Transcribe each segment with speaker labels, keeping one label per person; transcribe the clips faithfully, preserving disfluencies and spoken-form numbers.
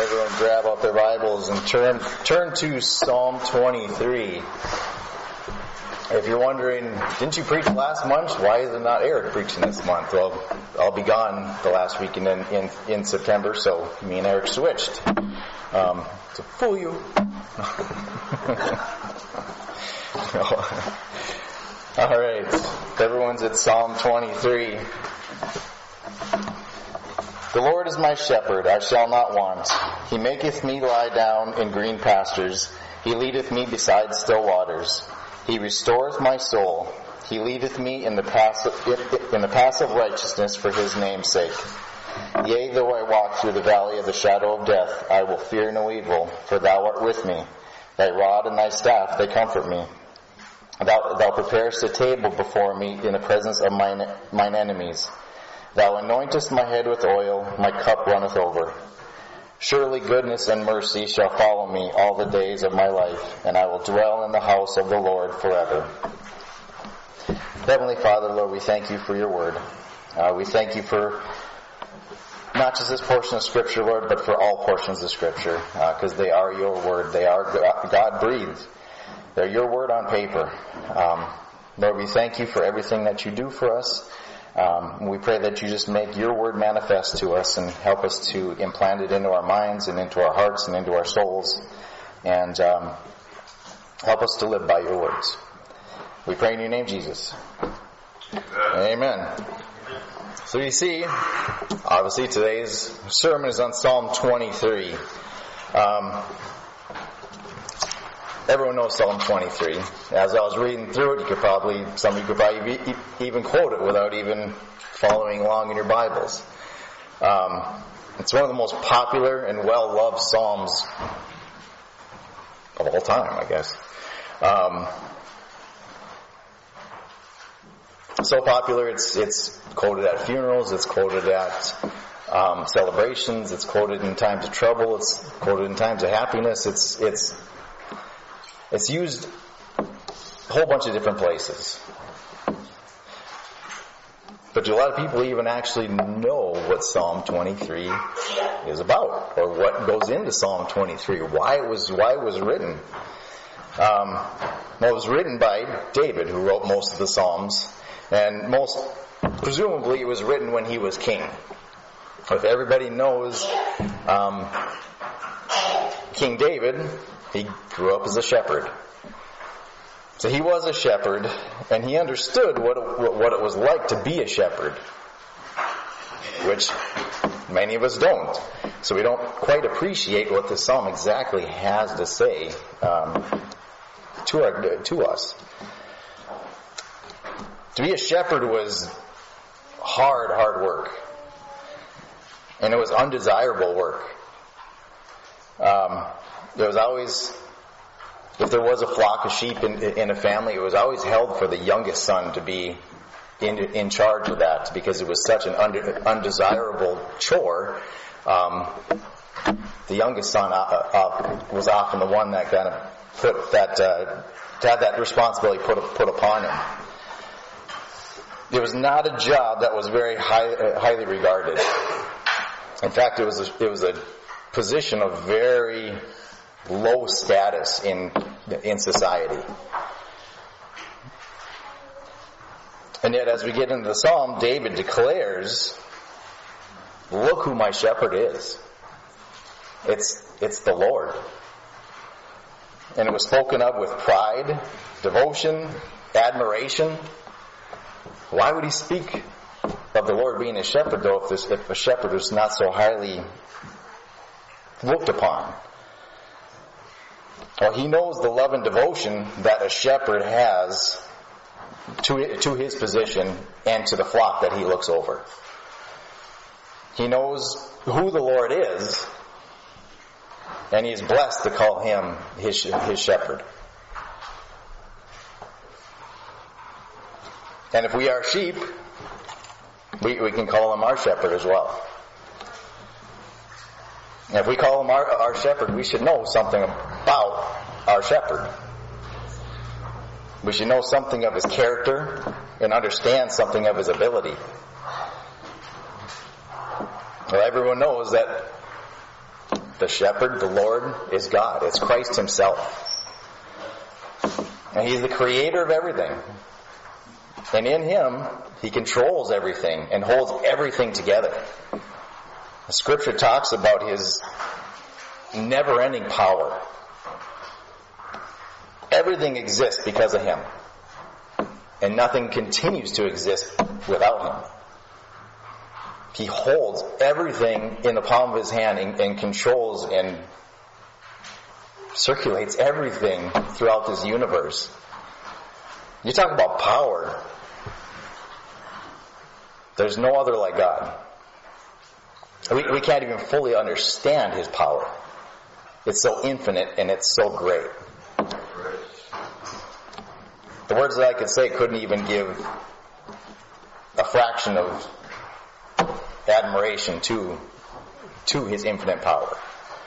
Speaker 1: everyone grab out their Bibles and turn turn to Psalm twenty-three. If you're wondering, didn't you preach last month? Why is it not Eric preaching this month? Well, I'll be gone the last weekend in, in, in September, so me and Eric switched. Um, to fool you. All right. Everyone's at Psalm twenty-three. The Lord is my shepherd, I shall not want. He maketh me lie down in green pastures. He leadeth me beside still waters. He restoreth my soul. He leadeth me in the path of, in the path of righteousness for his name's sake. Yea, though I walk through the valley of the shadow of death, I will fear no evil, for thou art with me. Thy rod and thy staff, they comfort me. Thou, thou preparest a table before me in the presence of mine, mine enemies. Thou anointest my head with oil, my cup runneth over. Surely goodness and mercy shall follow me all the days of my life, and I will dwell in the house of the Lord forever. Heavenly Father, Lord, we thank you for your word. Uh, we thank you for not just this portion of Scripture, Lord, but for all portions of Scripture, because uh, they are your word. They are God-breathed. They're your word on paper. Um, Lord, we thank you for everything that you do for us. Um, we pray that you just make your word manifest to us and help us to implant it into our minds and into our hearts and into our souls, and um, help us to live by your words. We pray in your name, Jesus. Amen. So you see, obviously today's sermon is on Psalm twenty-three. Um, Everyone knows Psalm twenty-three. As I was reading through it, you could probably, some of you could probably even quote it without even following along in your Bibles. Um, it's one of the most popular and well-loved Psalms of all time, I guess. Um, so popular, it's it's quoted at funerals, it's quoted at um, celebrations, it's quoted in times of trouble, it's quoted in times of happiness. It's it's It's used a whole bunch of different places. But do a lot of people even actually know what Psalm twenty-three is about, or what goes into Psalm twenty-three, why it was why it was written? Um, well, it was written by David, who wrote most of the Psalms, and most presumably it was written when he was king. If everybody knows um, King David, he grew up as a shepherd. So he was a shepherd, and he understood what it, what it was like to be a shepherd, which many of us don't. So we don't quite appreciate what this psalm exactly has to say um, to our, to us. To be a shepherd was hard, hard work, and it was undesirable work. Um, There was always, if there was a flock of sheep in, in a family, it was always held for the youngest son to be in, in charge of that, because it was such an unde, undesirable chore. Um, the youngest son uh, uh, was often the one that kind of put that, uh, to have that responsibility put put upon him. It was not a job that was very high, uh, highly regarded. In fact, it was a, it was a position of very low status in in society. And yet, as we get into the psalm, David declares, "Look who my shepherd is. It's it's the Lord." And it was spoken of with pride, devotion, admiration. Why would he speak of the Lord being a shepherd, though, if, this, if a shepherd was not so highly looked upon? Well, he knows the love and devotion that a shepherd has to, to his position and to the flock that he looks over. He knows who the Lord is, and he is blessed to call him his, his shepherd. And if we are sheep, we, we can call him our shepherd as well. And if we call him our, our shepherd, we should know something about our shepherd. We should know something of his character and understand something of his ability. Well, everyone knows that The shepherd, the Lord, is God. It's Christ himself. And he's the creator of everything. And in him, he controls everything and holds everything together. The scripture talks about his never-ending power. Everything exists because of him. And nothing continues to exist without him. He holds everything in the palm of his hand and, and controls and circulates everything throughout this universe. You talk about power. There's no other like God. We, we can't even fully understand his power. It's so infinite and it's so great. The words that I could say couldn't even give a fraction of admiration to, to his infinite power.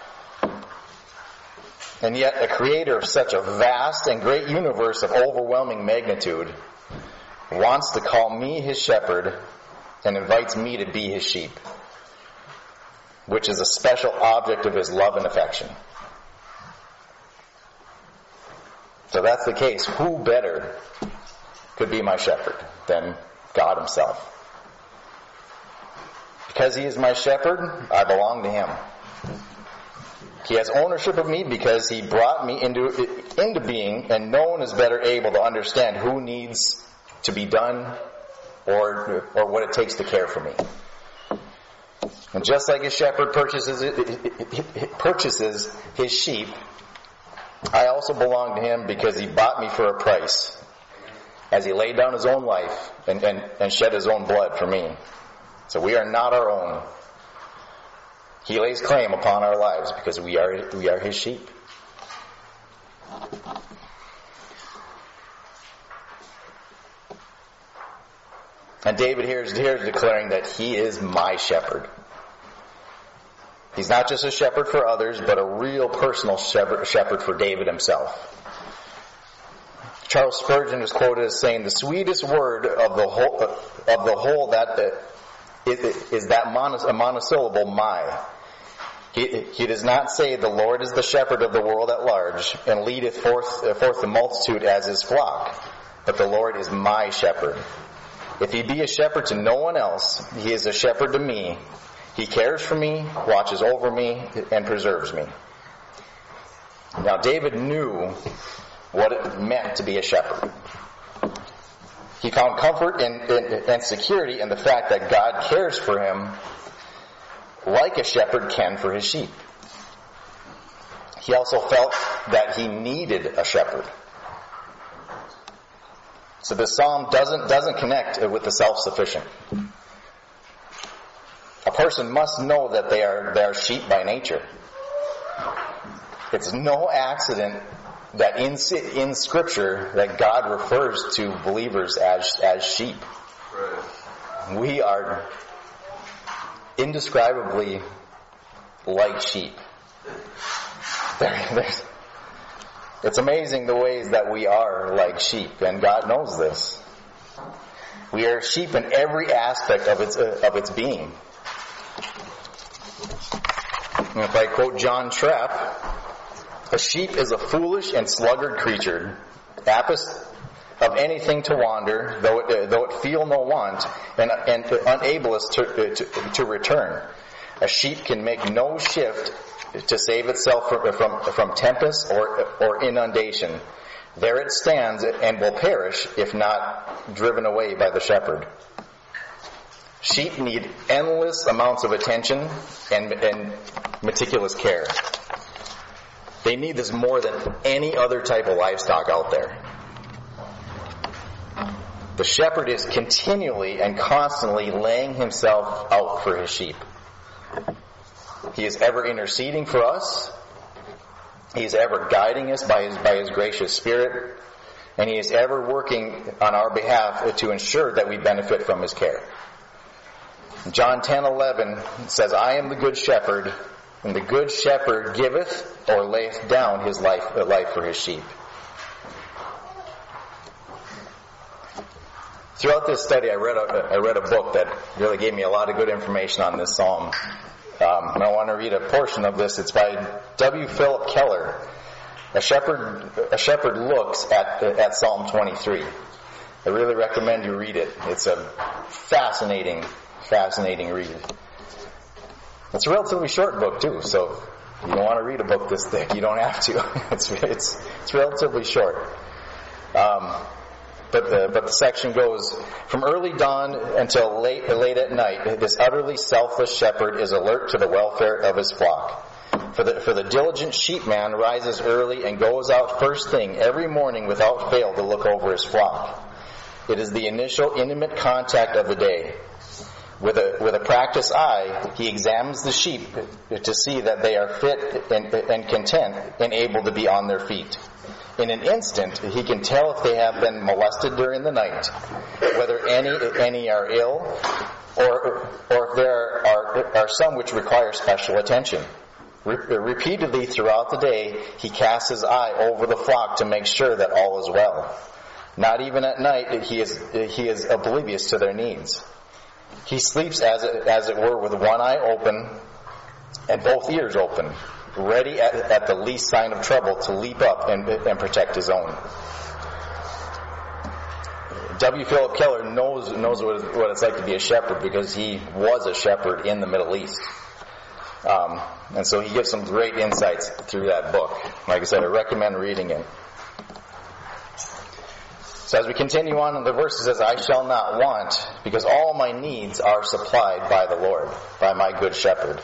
Speaker 1: And yet, a creator of such a vast and great universe of overwhelming magnitude wants to call me his shepherd and invites me to be his sheep, which is a special object of his love and affection. So that's the case. Who better could be my shepherd than God himself? Because he is my shepherd, I belong to him. He has ownership of me because he brought me into, into being, and no one is better able to understand who needs to be done or, or what it takes to care for me. And just like a shepherd purchases, purchases his sheep, I also belong to him because he bought me for a price, as he laid down his own life and, and, and shed his own blood for me. So we are not our own. He lays claim upon our lives because we are we are his sheep. And David here is, here is declaring that he is my shepherd. He's not just a shepherd for others, but a real personal shepherd, shepherd for David himself. Charles Spurgeon is quoted as saying, "The sweetest word of the whole of the whole that uh, is, is that monos, a monosyllable, my." He, he does not say, "The Lord is the shepherd of the world at large, and leadeth forth, uh, forth the multitude as his flock. But the Lord is my shepherd. If he be a shepherd to no one else, he is a shepherd to me. He cares for me, watches over me, and preserves me." Now David knew what it meant to be a shepherd. He found comfort and, and, and security in the fact that God cares for him like a shepherd can for his sheep. He also felt that he needed a shepherd. So this psalm doesn't doesn't connect with the self-sufficient. A person must know that they are they are sheep by nature. It's no accident that in in Scripture that God refers to believers as as sheep. Right. We are indescribably like sheep. There, there's, it's amazing the ways that we are like sheep, and God knows this. We are sheep in every aspect of its uh, of its being. And if I quote John Trapp, "A sheep is a foolish and sluggard creature, apace of anything to wander, though it, uh, though it feel no want, and, and unablest to, uh, to, to return. A sheep can make no shift to save itself from, from, from tempest or, or inundation. There it stands and will perish if not driven away by the shepherd." Sheep need endless amounts of attention and, and meticulous care. They need this more than any other type of livestock out there. The shepherd is continually and constantly laying himself out for his sheep. He is ever interceding for us. He is ever guiding us by his, by his gracious Spirit. And he is ever working on our behalf to ensure that we benefit from his care. John ten eleven says, "I am the good shepherd, and the good shepherd giveth or layeth down his life, life for his sheep." Throughout this study, I read a, I read a book that really gave me a lot of good information on this psalm. Um, and I want to read a portion of this. It's by W. Philip Keller. A shepherd, a shepherd looks at at Psalm twenty-three. I really recommend you read it. It's a fascinating, fascinating read. It's a relatively short book too, so if you don't want to read a book this thick, you don't have to. It's it's it's relatively short. Um, but the but the section goes, from early dawn until late late at night, this utterly selfless shepherd is alert to the welfare of his flock. For the, for the diligent sheepman rises early and goes out first thing every morning without fail to look over his flock. It is the initial intimate contact of the day. With a, with a practiced eye, he examines the sheep to see that they are fit and, and content and able to be on their feet. In an instant, he can tell if they have been molested during the night, whether any any are ill, or or if there are, are some which require special attention. Re- repeatedly throughout the day, he casts his eye over the flock to make sure that all is well. Not even at night he is he is oblivious to their needs. He sleeps as it, as it were with one eye open and both ears open, ready at, at the least sign of trouble to leap up and, and protect his own. W. Philip Keller knows knows what, what it's like to be a shepherd because he was a shepherd in the Middle East. Um, and so he gives some great insights through that book. Like I said, I recommend reading it. So as we continue on in the verse, it says, I shall not want, because all my needs are supplied by the Lord, by my good shepherd.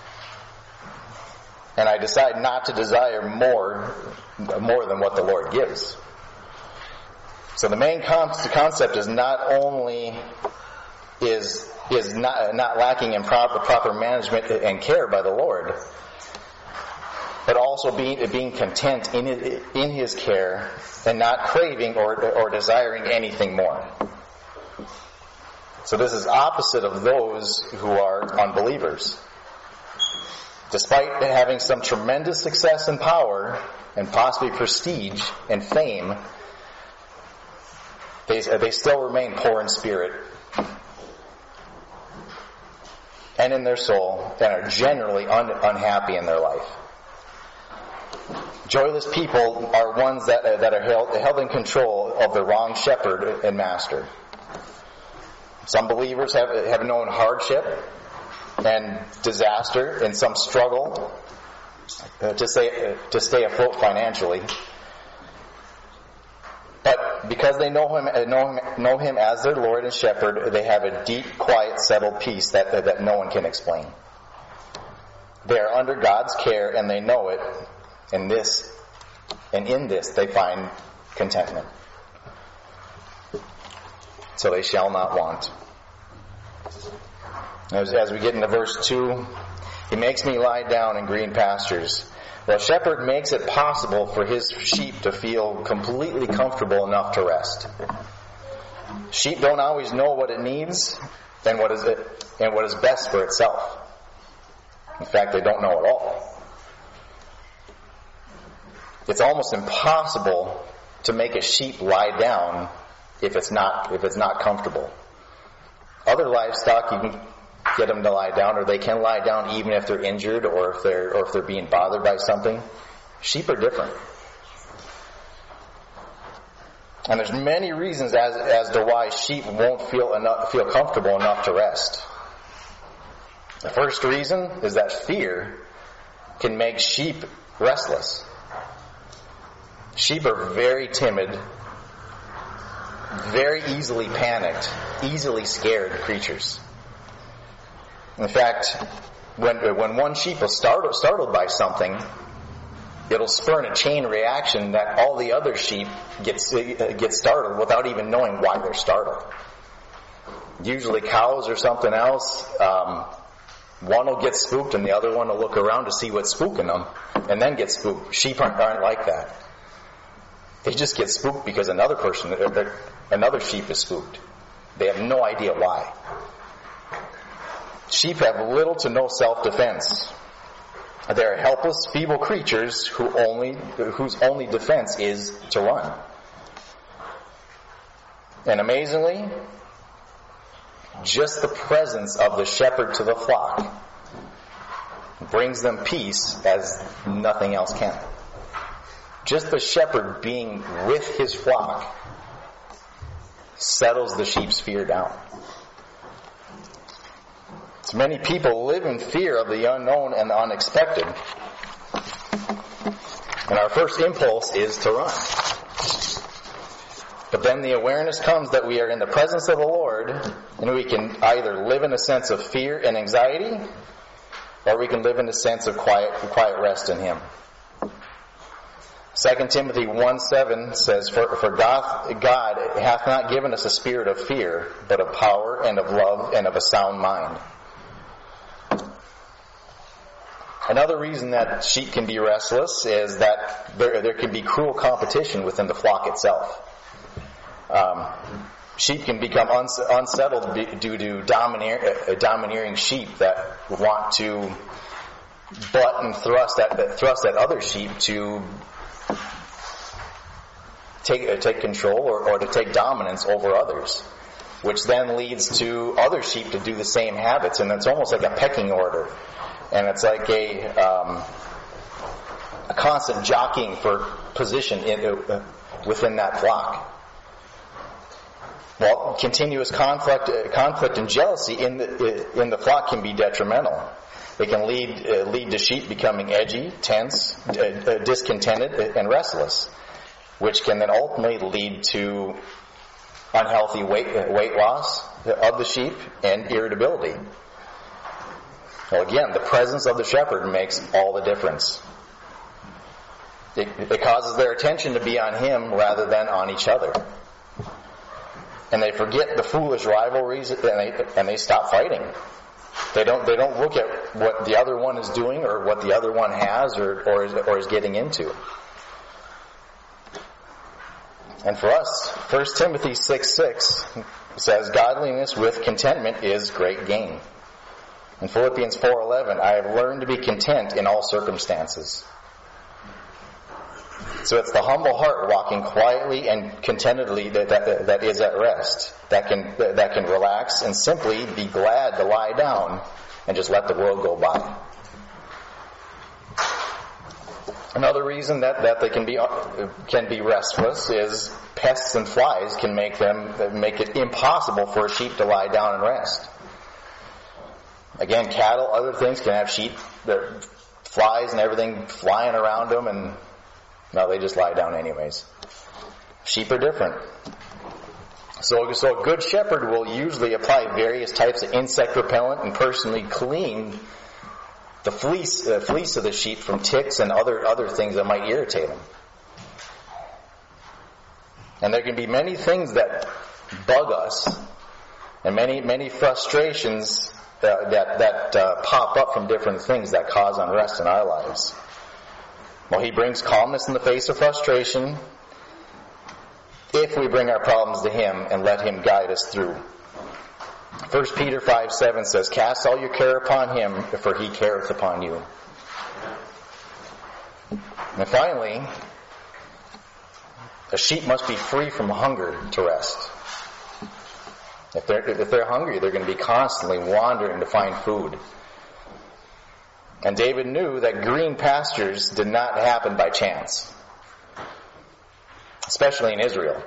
Speaker 1: And I decide not to desire more, more than what the Lord gives. So the main concept is not only is is not not lacking in proper proper management and care by the Lord, but also being being content in his, in His care and not craving or or desiring anything more. So this is opposite of those who are unbelievers. Despite having some tremendous success and power and possibly prestige and fame, they they still remain poor in spirit and in their soul, and are generally un, unhappy in their life. Joyless people are ones that uh, that are held, held in control of the wrong shepherd and master. Some believers have have known hardship and disaster and some struggle uh, to stay uh, to stay afloat financially. But because they know him, know him, know him as their Lord and Shepherd, they have a deep, quiet, settled peace that, that, that no one can explain. They are under God's care and they know it, and this, and in this they find contentment. So they shall not want. As, as we get into verse two, He makes me lie down in green pastures. Well, a shepherd makes it possible for his sheep to feel completely comfortable enough to rest. Sheep don't always know what it needs and what is it and what is best for itself. In fact, they don't know at all. It's almost impossible to make a sheep lie down if it's not if it's not comfortable. Other livestock, you can get them to lie down, or they can lie down even if they're injured or if they're or if they're being bothered by something. Sheep are different. And there's many reasons as as to why sheep won't feel enough feel comfortable enough to rest. The first reason is that fear can make sheep restless. Sheep are very timid, very easily panicked, easily scared creatures. In fact, when when one sheep is startled, startled by something, it'll spur a chain reaction that all the other sheep get, get startled without even knowing why they're startled. Usually cows or something else, um, one will get spooked and the other one will look around to see what's spooking them and then get spooked. Sheep aren't, aren't like that. They just get spooked because another person, another sheep is spooked. They have no idea why. Sheep have little to no self-defense. They are helpless, feeble creatures who only, whose only defense is to run. And amazingly, just the presence of the shepherd to the flock brings them peace as nothing else can. Just the shepherd being with his flock settles the sheep's fear down. So many people live in fear of the unknown and the unexpected. And our first impulse is to run. But then the awareness comes that we are in the presence of the Lord, and we can either live in a sense of fear and anxiety, or we can live in a sense of quiet, quiet rest in Him. Second Timothy one seven says, For, for God, God hath not given us a spirit of fear, but of power and of love and of a sound mind. Another reason that sheep can be restless is that there, there can be cruel competition within the flock itself. Um, sheep can become uns- unsettled due to domineer- uh, domineering sheep that want to butt and thrust at, uh, thrust at other sheep to take, uh, take control or, or to take dominance over others, which then leads to other sheep to do the same habits, and it's almost like a pecking order. And it's like a, um, a constant jockeying for position in, uh, within that flock. Well, continuous conflict, uh, conflict and jealousy in the uh, in the flock can be detrimental. It can lead uh, lead to sheep becoming edgy, tense, uh, uh, discontented, and restless, which can then ultimately lead to unhealthy weight uh, weight loss of the sheep and irritability. Well, again, the presence of the shepherd makes all the difference. It, it causes their attention to be on him rather than on each other. And they forget the foolish rivalries and they, and they stop fighting. They don't, they don't look at what the other one is doing or what the other one has or, or, is, or is getting into. And for us, First Timothy six six says, Godliness with contentment is great gain. In Philippians four eleven, I have learned to be content in all circumstances. So it's the humble heart walking quietly and contentedly that, that, that is at rest, that can that can relax and simply be glad to lie down and just let the world go by. Another reason that, that they can be can be restless is pests and flies can make them make it impossible for a sheep to lie down and rest. Again, cattle, other things can have sheep, their flies and everything flying around them, and no, they just lie down anyways. Sheep are different. So, so a good shepherd will usually apply various types of insect repellent and personally clean the fleece, uh, fleece of the sheep from ticks and other other things that might irritate them. And there can be many things that bug us, and many many frustrations Uh, that that uh, pop up from different things that cause unrest in our lives. Well, He brings calmness in the face of frustration if we bring our problems to Him and let Him guide us through. First Peter five seven says, Cast all your care upon Him, for He careth upon you. And finally, a sheep must be free from hunger to rest. If they're, if they're hungry, they're going to be constantly wandering to find food. And David knew that green pastures did not happen by chance, especially in Israel.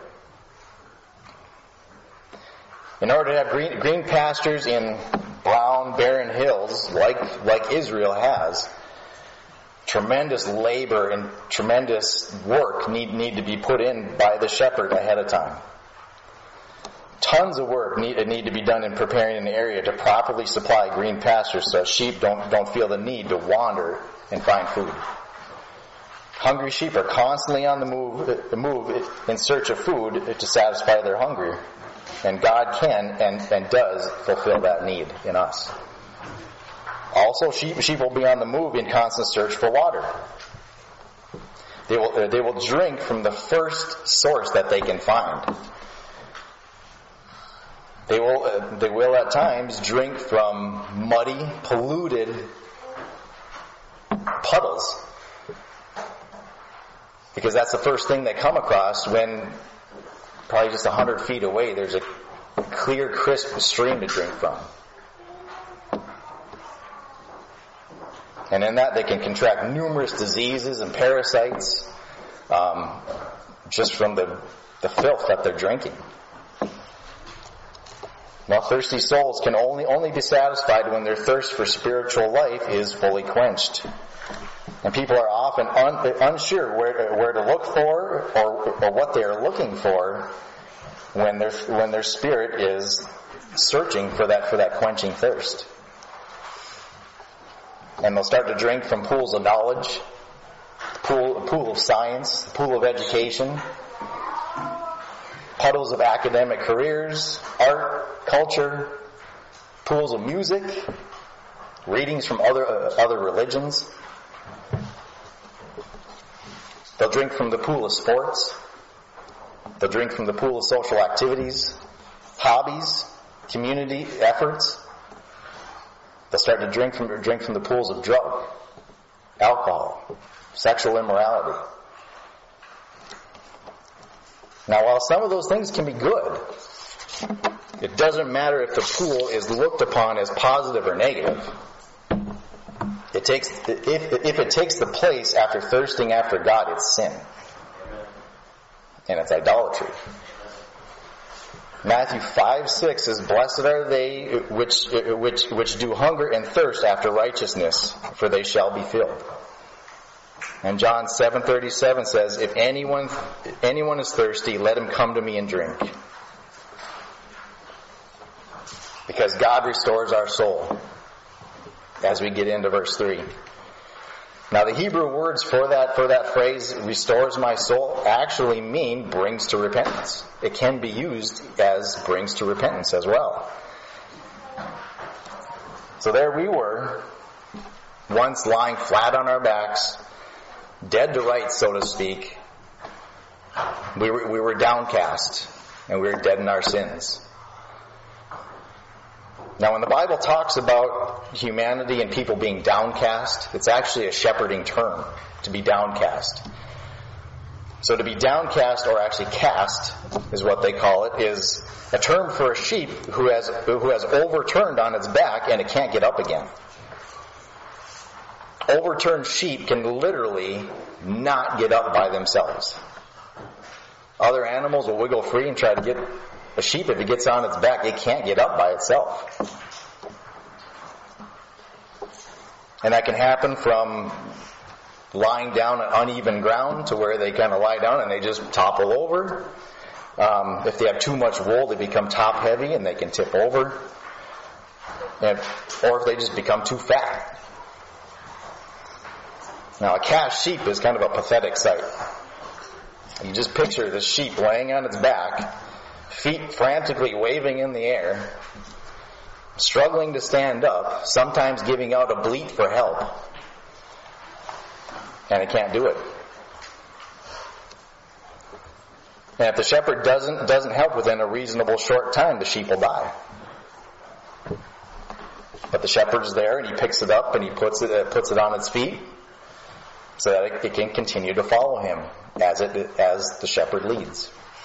Speaker 1: In order to have green, green pastures in brown, barren hills like, like Israel has, tremendous labor and tremendous work need, need to be put in by the shepherd ahead of time. Tons of work need, need to be done in preparing an area to properly supply green pastures so sheep don't, don't feel the need to wander and find food. Hungry sheep are constantly on the move, the move in search of food to satisfy their hunger. And God can and, and does fulfill that need in us. Also, sheep, sheep will be on the move in constant search for water. They will, they will drink from the first source that they can find. They will, uh, they will at times drink from muddy, polluted puddles. Because that's the first thing they come across when probably just a hundred feet away there's a clear, crisp stream to drink from. And in that, they can contract numerous diseases and parasites um, just from the, the filth that they're drinking. Now, thirsty souls can only, only be satisfied when their thirst for spiritual life is fully quenched. And people are often un, unsure where to, where to look for or, or what they are looking for when their, when their spirit is searching for that, for that quenching thirst. And they'll start to drink from pools of knowledge, pool, a pool of science, a pool of education, puddles of academic careers, art, culture, pools of music, readings from other uh, other religions. They'll drink from the pool of sports. They'll drink from the pool of social activities, hobbies, community efforts. They'll start to drink from drink from the pools of drug, alcohol, sexual immorality. Now, while some of those things can be good, it doesn't matter if the pool is looked upon as positive or negative. It takes if if it takes the place after thirsting after God, it's sin, and it's idolatry. Matthew five six says, "Blessed are they which which which do hunger and thirst after righteousness, for they shall be filled." And John seven thirty-seven says, "If anyone if anyone is thirsty, let him come to me and drink." Because God restores our soul. As we get into verse three. Now, the Hebrew words for that for that phrase, "restores my soul," actually mean brings to repentance. It can be used as brings to repentance as well. So there we were, once lying flat on our backs, dead to rights, so to speak. We were, we were downcast, and we were dead in our sins. Now, when the Bible talks about humanity and people being downcast, it's actually a shepherding term, to be downcast. So to be downcast, or actually cast, is what they call it, is a term for a sheep who has who has overturned on its back and it can't get up again. Overturned sheep can literally not get up by themselves. Other animals will wiggle free and try to get a sheep. If it gets on its back, it can't get up by itself. And that can happen from lying down on uneven ground to where they kind of lie down and they just topple over. Um, if they have too much wool, they become top heavy and they can tip over. And, or if they just become too fat. Now, a cast sheep is kind of a pathetic sight. You just picture this sheep laying on its back, feet frantically waving in the air, struggling to stand up, sometimes giving out a bleat for help. And it can't do it. And if the shepherd doesn't doesn't help within a reasonable short time, the sheep will die. But the shepherd's there, and he picks it up and he puts it uh, puts it on its feet, so that it, it can continue to follow him as it as the shepherd leads.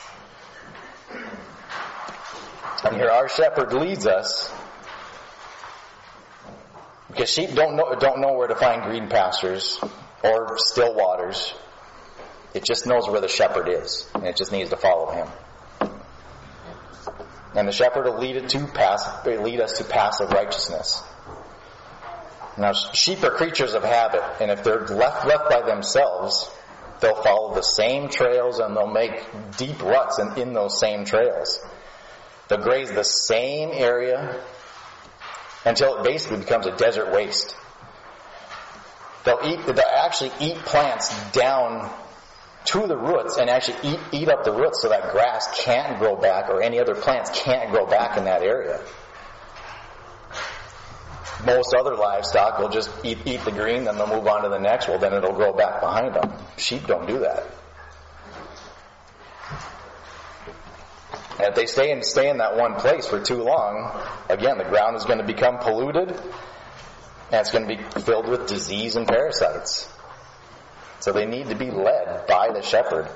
Speaker 1: And here our shepherd leads us, because sheep don't know don't know where to find green pastures or still waters. It just knows where the shepherd is, and it just needs to follow him. And the shepherd will lead it to pass, lead us to paths of righteousness. Now, sheep are creatures of habit, and if they're left left by themselves, they'll follow the same trails and they'll make deep ruts in, in those same trails. They'll graze the same area until it basically becomes a desert waste. They'll eat. They'll actually eat plants down to the roots and actually eat eat up the roots so that grass can't grow back or any other plants can't grow back in that area. Most other livestock will just eat eat the green, then they'll move on to the next. Well, then it'll grow back behind them. Sheep don't do that. And if they stay in stay in that one place for too long, again, the ground is going to become polluted, and it's going to be filled with disease and parasites. So they need to be led by the shepherd.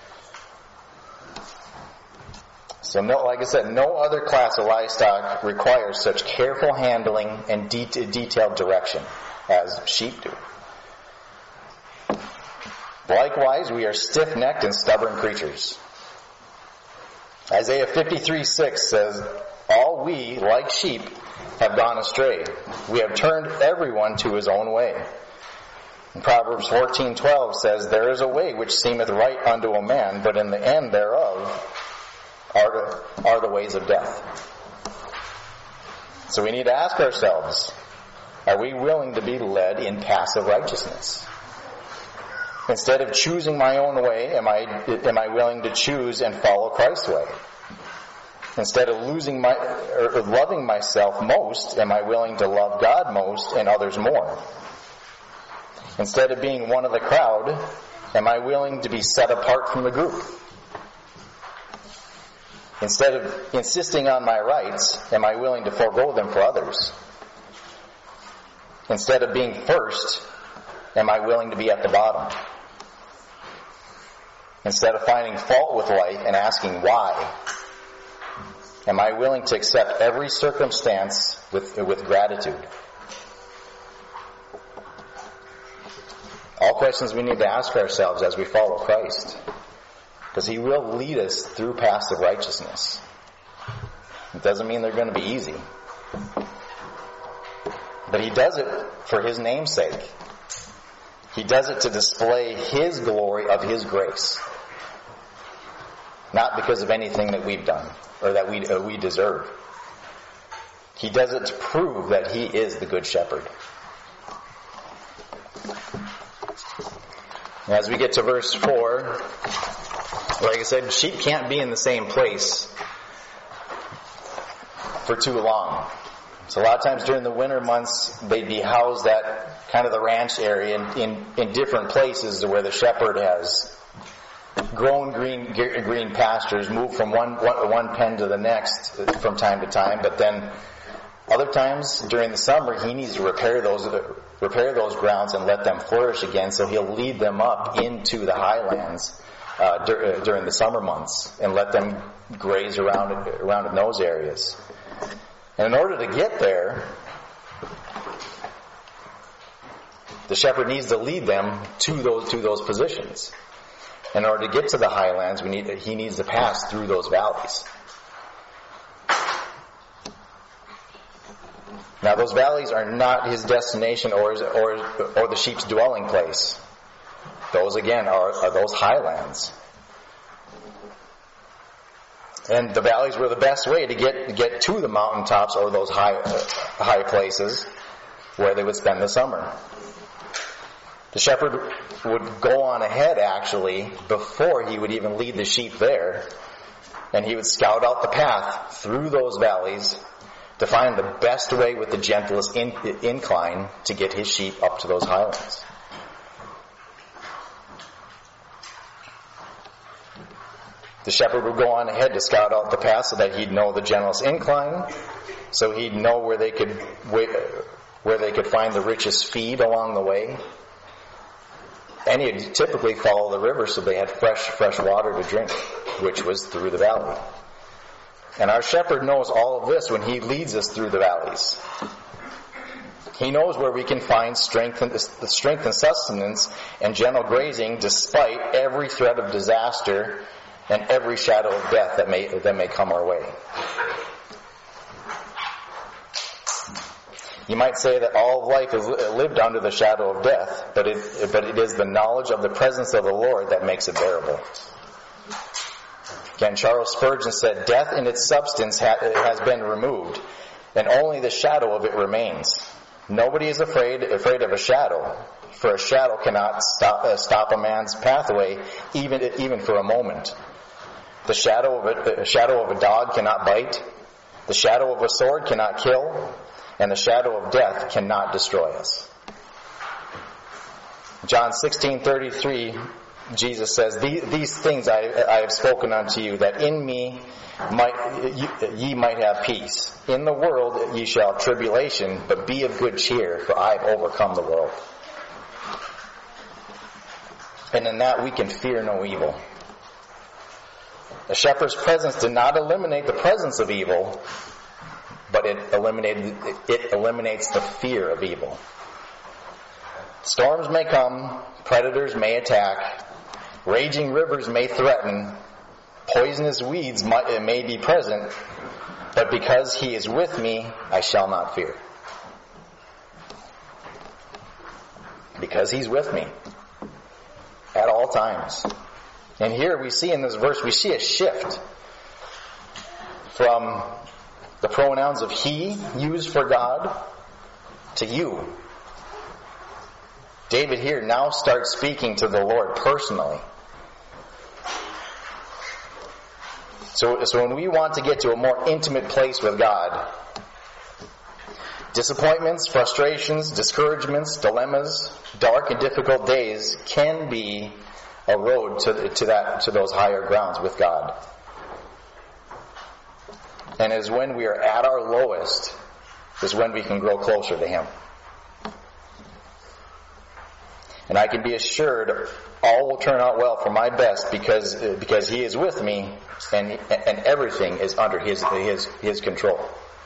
Speaker 1: So, no, like I said, no other class of livestock requires such careful handling and de- detailed direction as sheep do. Likewise, we are stiff-necked and stubborn creatures. Isaiah fifty-three six says, all we, like sheep, have gone astray. We have turned everyone to his own way. And Proverbs fourteen twelve says, there is a way which seemeth right unto a man, but in the end thereof are the, are the ways of death. So we need to ask ourselves, are we willing to be led in passive righteousness? Instead of choosing my own way, am I am I willing to choose and follow Christ's way? Instead of losing my or loving myself most, am I willing to love God most and others more? Instead of being one of the crowd, am I willing to be set apart from the group? Instead of insisting on my rights, am I willing to forego them for others? Instead of being first, am I willing to be at the bottom? Instead of finding fault with life and asking why, am I willing to accept every circumstance with, with gratitude? All questions we need to ask ourselves as we follow Christ. Because He will lead us through paths of righteousness. It doesn't mean they're going to be easy. But He does it for His name's sake. He does it to display His glory of His grace. Not because of anything that we've done or that we, uh, we deserve. He does it to prove that He is the Good Shepherd. And as we get to verse four, like I said, sheep can't be in the same place for too long. So a lot of times during the winter months, they'd be housed at kind of the ranch area in, in, in different places where the shepherd has grown green green pastures, moved from one, one one pen to the next from time to time. But then other times during the summer, he needs to repair those repair those grounds and let them flourish again. So he'll lead them up into the highlands uh, dur- during the summer months and let them graze around around in those areas. And in order to get there, the shepherd needs to lead them to those to those positions. In order to get to the highlands, we need he needs to pass through those valleys. Now, those valleys are not his destination or his, or or the sheep's dwelling place. Those again are, are those highlands. And the valleys were the best way to get get to the mountaintops or those high uh, high places where they would spend the summer. The shepherd would go on ahead, actually, before he would even lead the sheep there, and he would scout out the path through those valleys to find the best way with the gentlest in, incline to get his sheep up to those highlands. The shepherd would go on ahead to scout out the path so that he'd know the gentlest incline, so he'd know where they could where they could find the richest feed along the way. And he'd typically follow the river so they had fresh, fresh water to drink, which was through the valley. And our shepherd knows all of this when he leads us through the valleys. He knows where we can find strength and, strength and sustenance and gentle grazing despite every threat of disaster and every shadow of death that may that may come our way. You might say that all of life is lived under the shadow of death, but it, but it is the knowledge of the presence of the Lord that makes it bearable. Again, Charles Spurgeon said, "Death in its substance ha- has been removed, and only the shadow of it remains. Nobody is afraid afraid of a shadow, for a shadow cannot stop uh, stop a man's pathway, even even for a moment. The shadow of a, a shadow of a dog cannot bite. The shadow of a sword cannot kill. And the shadow of death cannot destroy us." John sixteen thirty-three, Jesus says, "These things I, I have spoken unto you, that in me might, ye might have peace. In the world ye shall have tribulation, but be of good cheer, for I have overcome the world." And in that we can fear no evil. The shepherd's presence did not eliminate the presence of evil, but it eliminated it eliminates the fear of evil. Storms may come, predators may attack, raging rivers may threaten, poisonous weeds might, may be present, but because He is with me, I shall not fear. Because He's with me at all times. And here we see in this verse, we see a shift from the pronouns of He used for God to you. David here now starts speaking to the Lord personally. So, so when we want to get to a more intimate place with God, disappointments, frustrations, discouragements, dilemmas, dark and difficult days can be a road to, to that to those higher grounds with God. And is when we are at our lowest is when we can grow closer to Him. And I can be assured all will turn out well for my best because because He is with me and and everything is under His His His control.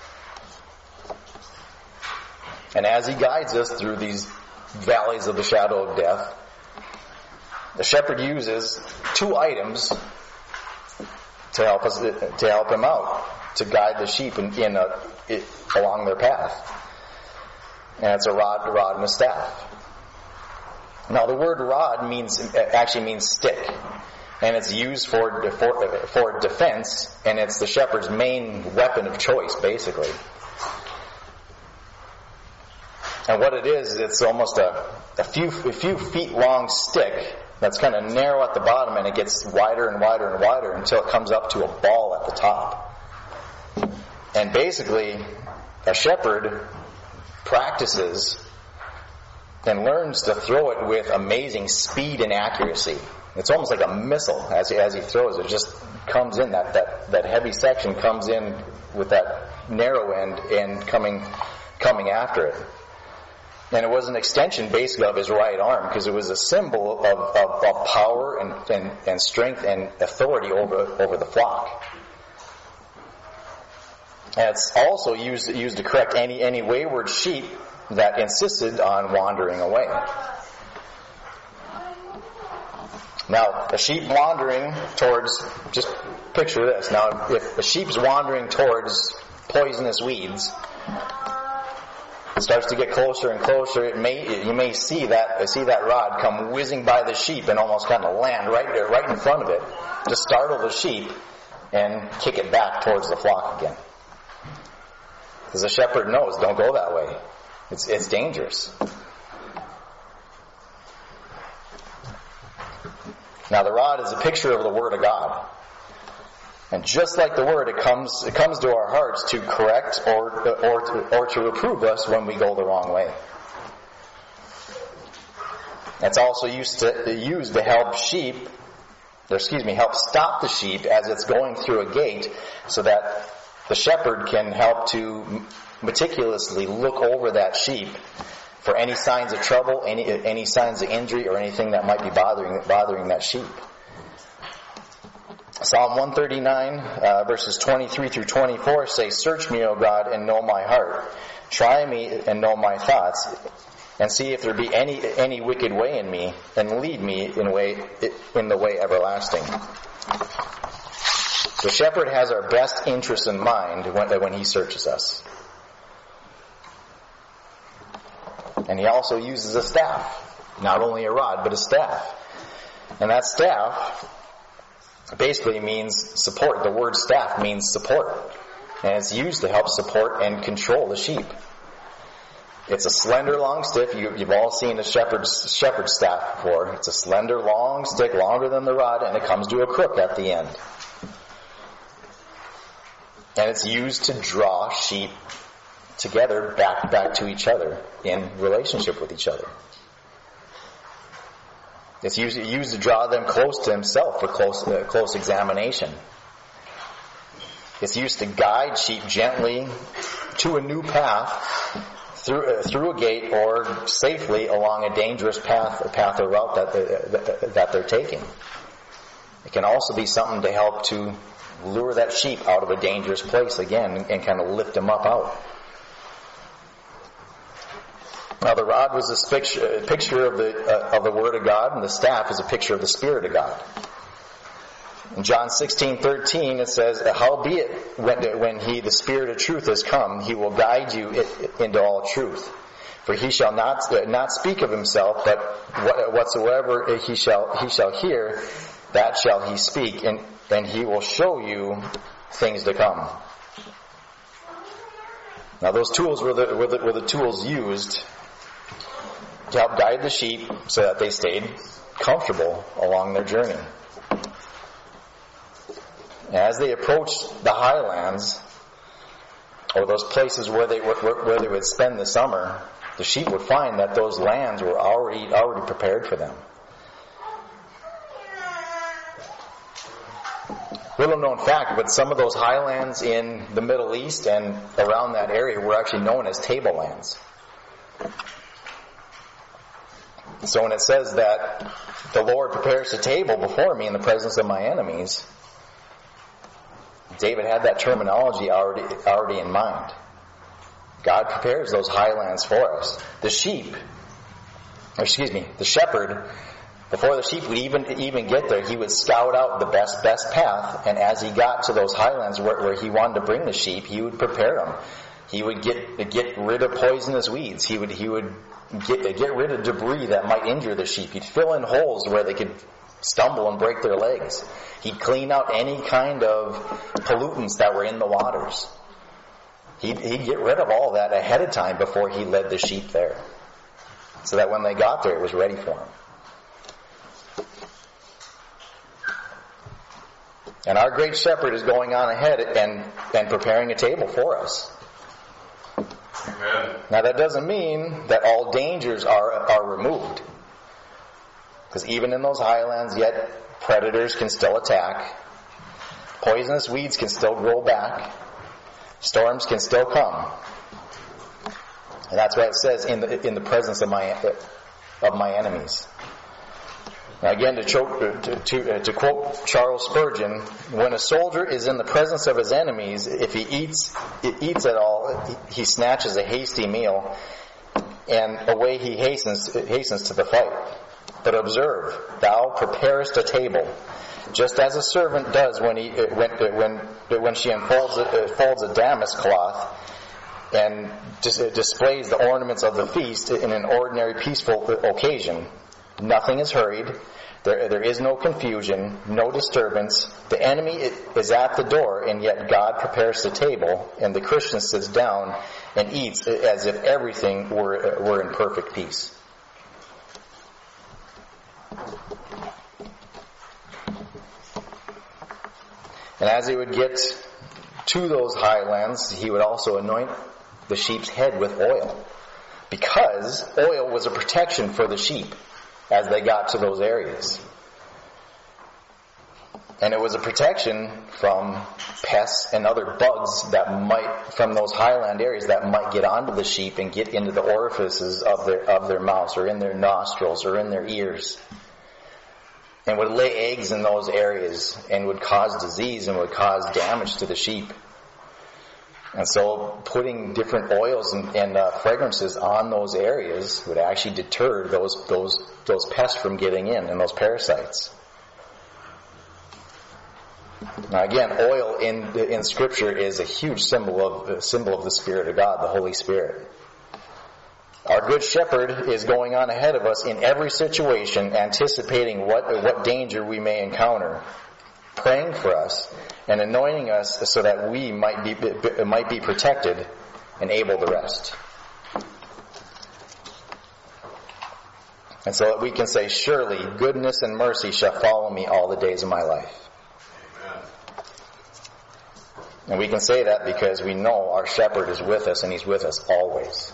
Speaker 1: And as He guides us through these valleys of the shadow of death, the shepherd uses two items to help us to help him out, to guide the sheep in, in a, it, along their path. And it's a rod, rod and a staff. Now the word rod means actually means stick, and it's used for for, for defense, and it's the shepherd's main weapon of choice, basically. And what it is, it's almost a, a few a few feet long stick that's kind of narrow at the bottom, and it gets wider and wider and wider until it comes up to a ball at the top. And basically, a shepherd practices and learns to throw it with amazing speed and accuracy. It's almost like a missile as he, as he throws it. It just comes in, that, that, that heavy section comes in with that narrow end and coming coming after it. And it was an extension basically of his right arm because it was a symbol of, of, of power and, and, and strength and authority over, over the flock. And it's also used, used to correct any, any wayward sheep that insisted on wandering away. Now, a sheep wandering towards, just picture this. Now, if a sheep's wandering towards poisonous weeds, it starts to get closer and closer. It may you may see that see that rod come whizzing by the sheep and almost kind of land right there, right in front of it, to startle the sheep and kick it back towards the flock again. Because the shepherd knows, don't go that way. It's it's dangerous. Now the rod is a picture of the Word of God. And just like the Word, it comes it comes to our hearts to correct or or to, or to reprove us when we go the wrong way. It's also used to used to help sheep, or excuse me, help stop the sheep as it's going through a gate, so that the shepherd can help to meticulously look over that sheep for any signs of trouble, any any signs of injury, or anything that might be bothering bothering that sheep. Psalm one thirty-nine, uh, verses twenty-three through twenty-four say, "Search me, O God, and know my heart. Try me and know my thoughts, and see if there be any any wicked way in me, and lead me in way in the way everlasting." The shepherd has our best interest in mind when, when he searches us. And he also uses a staff. Not only a rod, but a staff. And that staff basically means support. The word staff means support. And it's used to help support and control the sheep. It's a slender, long stick. You, you've all seen a shepherd's, shepherd's staff before. It's a slender, long stick, longer than the rod, and it comes to a crook at the end. And it's used to draw sheep together back back to each other in relationship with each other. It's used, used to draw them close to himself for close uh, close examination. It's used to guide sheep gently to a new path through uh, through a gate or safely along a dangerous path, a path or route that they're, that they're taking. It can also be something to help to lure that sheep out of a dangerous place again and kind of lift them up out. Now the rod was a picture, a picture of the uh, of the Word of God, and the staff is a picture of the Spirit of God. In John sixteen thirteen it says, "Howbeit, when, when he, the Spirit of truth, is come, he will guide you into all truth. For he shall not not speak of himself, but whatsoever he shall he shall hear, that shall he speak, and, and he will show you things to come." Now those tools were the, were the, were the tools used to help guide the sheep so that they stayed comfortable along their journey. As they approached the highlands, or those places where they where they would spend the summer, the sheep would find that those lands were already already prepared for them. Little known fact, but some of those highlands in the Middle East and around that area were actually known as tablelands. So when it says that the Lord prepares a table before me in the presence of my enemies, David had that terminology already already in mind. God prepares those highlands for us. The sheep, or excuse me, the shepherd, before the sheep would even even get there, he would scout out the best best path, and as he got to those highlands where, where he wanted to bring the sheep, he would prepare them. He would get get rid of poisonous weeds. He would he would get get rid of debris that might injure the sheep. He'd fill in holes where they could stumble and break their legs. He'd clean out any kind of pollutants that were in the waters. He'd, he'd get rid of all that ahead of time before he led the sheep there, so that when they got there, it was ready for them. And our great shepherd is going on ahead and, and preparing a table for us.
Speaker 2: Amen.
Speaker 1: Now that doesn't mean that all dangers are are removed. Because even in those highlands, yet predators can still attack. Poisonous weeds can still grow back. Storms can still come. And that's why it says, in the in the presence of my of my enemies. Now again, to, to, to, to quote Charles Spurgeon, when a soldier is in the presence of his enemies, if he eats eats at all, he snatches a hasty meal, and away he hastens hastens to the fight. But observe, thou preparest a table, just as a servant does when he when when when she unfolds folds a damask cloth and displays the ornaments of the feast in an ordinary peaceful occasion. Nothing is hurried. There, there is no confusion, no disturbance. The enemy is at the door, and yet God prepares the table, and the Christian sits down and eats as if everything were were in perfect peace. And as he would get to those highlands, he would also anoint the sheep's head with oil, because oil was a protection for the sheep as they got to those areas. And it was a protection from pests and other bugs that might, from those highland areas, that might get onto the sheep and get into the orifices of their of their mouths, or in their nostrils, or in their ears, and would lay eggs in those areas and would cause disease and would cause damage to the sheep. And so putting different oils and, and uh, fragrances on those areas would actually deter those those those pests from getting in, and those parasites. Now again, oil in in Scripture is a huge symbol of a symbol of the Spirit of God, the Holy Spirit. Our good shepherd is going on ahead of us in every situation, anticipating what what danger we may encounter, praying for us, and anointing us so that we might be might be protected and able to rest. And so that we can say, surely goodness and mercy shall follow me all the days of my life.
Speaker 2: Amen.
Speaker 1: And we can say that because we know our shepherd is with us, and he's with us always.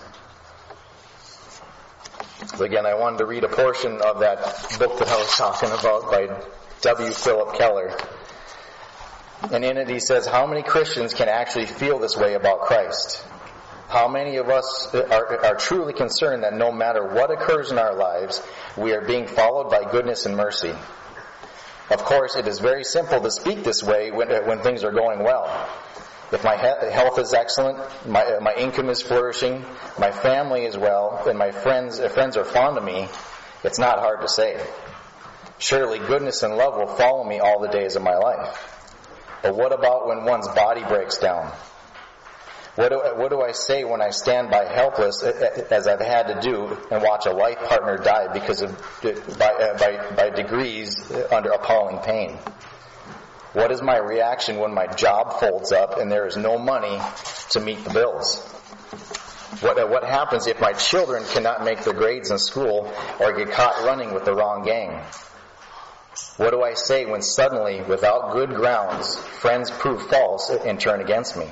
Speaker 1: So again, I wanted to read a portion of that book that I was talking about by W. Philip Keller. And in it he says, how many Christians can actually feel this way about Christ? How many of us are, are truly concerned that no matter what occurs in our lives, we are being followed by goodness and mercy? Of course, it is very simple to speak this way when, when things are going well. if my he- health is excellent, my my income is flourishing, my family is well, and my friends if friends are fond of me, it's not hard to say, surely goodness and love will follow me all the days of my life. But what about when one's body breaks down? What do, what do I say when I stand by helpless, as I've had to do, and watch a life partner die because of by, by, by degrees under appalling pain? What is my reaction when my job folds up and there is no money to meet the bills? What, what happens if my children cannot make their grades in school or get caught running with the wrong gang? What do I say when suddenly, without good grounds, friends prove false and turn against me?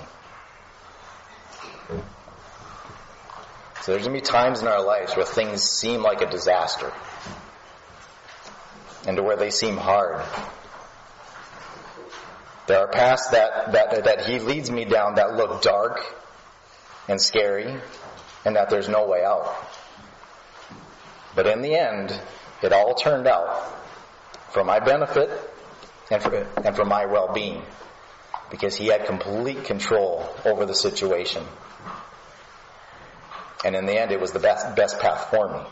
Speaker 1: So there's going to be times in our lives where things seem like a disaster, and to where they seem hard. There are paths that, that, that He leads me down that look dark and scary, and that there's no way out. But in the end, it all turned out for my benefit and for, and for my well-being, because He had complete control over the situation. And in the end, it was the best best path for me.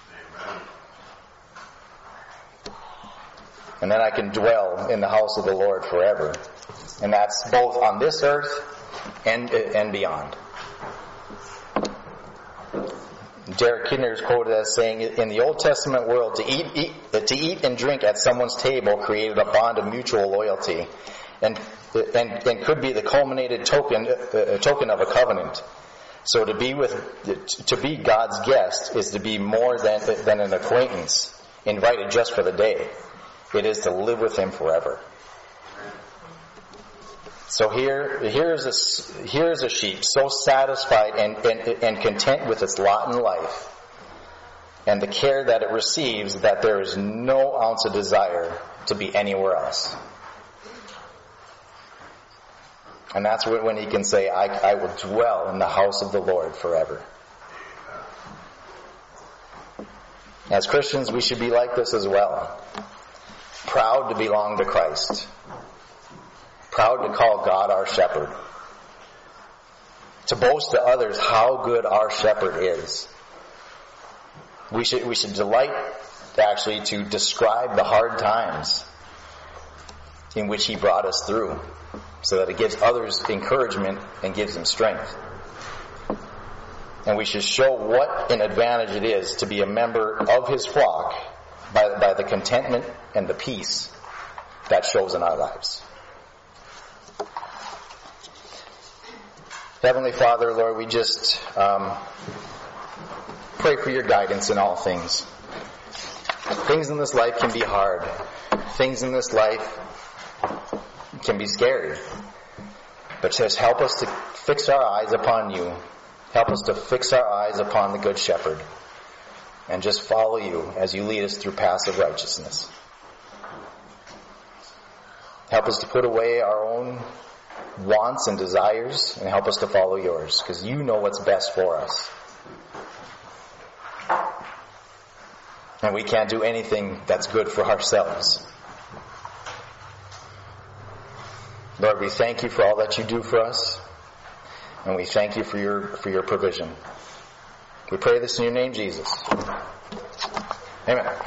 Speaker 1: And then I can dwell in the house of the Lord forever. And that's both on this earth and and beyond. Derek Kidner is quoted as saying, in the Old Testament world, to eat, eat to eat and drink at someone's table created a bond of mutual loyalty, and and, and could be the culminated token uh, token of a covenant. So to be with to be God's guest is to be more than than an acquaintance invited just for the day. It is to live with Him forever. So here, here's a, here's a sheep so satisfied and, and, and content with its lot in life and the care that it receives that there is no ounce of desire to be anywhere else. And that's when he can say, I, I will dwell in the house of the Lord forever. As Christians, we should be like this as well. Proud to belong to Christ. Proud to call God our shepherd. To boast to others how good our shepherd is. We should, we should delight actually to describe the hard times in which He brought us through, so that it gives others encouragement and gives them strength. And we should show what an advantage it is to be a member of His flock by, by the contentment and the peace that shows in our lives. Heavenly Father, Lord, we just um, pray for Your guidance in all things. Things in this life can be hard. Things in this life can be scary. But just help us to fix our eyes upon You. Help us to fix our eyes upon the Good Shepherd. And just follow You as You lead us through paths of righteousness. Help us to put away our own wants and desires and help us to follow Yours, because You know what's best for us. And we can't do anything that's good for ourselves. Lord, we thank You for all that You do for us, and we thank You for your for your provision. We pray this in Your name, Jesus. Amen.